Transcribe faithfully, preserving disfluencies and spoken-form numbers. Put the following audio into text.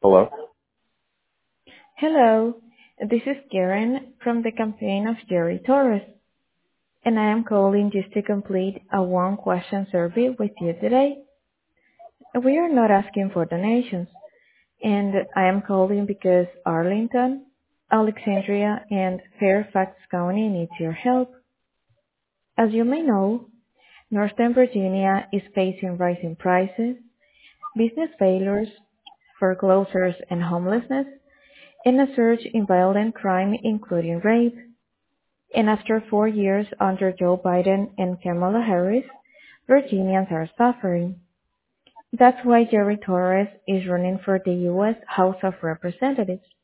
Hello? Hello, this is Karen from the campaign of Jerry Torres, and I am calling just to complete a one-question survey with you today. We are not asking for donations, and I am calling because Arlington, Alexandria, and Fairfax County needs your help. As you may know, Northern Virginia is facing rising prices, business failures, foreclosures and homelessness, and a surge in violent crime including rape. And after four years under Joe Biden and Kamala Harris, Virginians are suffering. That's why Jerry Torres is running for the U S House of Representatives.